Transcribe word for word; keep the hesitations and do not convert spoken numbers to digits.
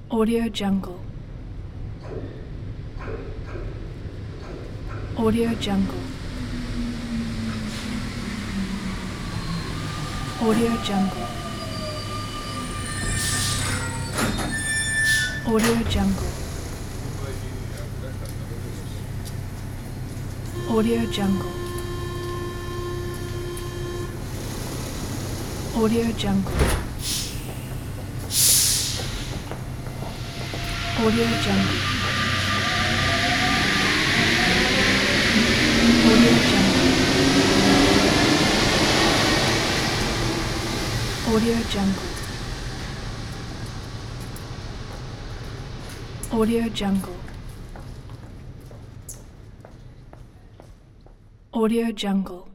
Audio Jungle. Audio Jungle. Audio Jungle. Audio Jungle. Audio Jungle. Audio Jungle. Audio Jungle. Audio Jungle. Audio Jungle. Audio Jungle. Audio Jungle.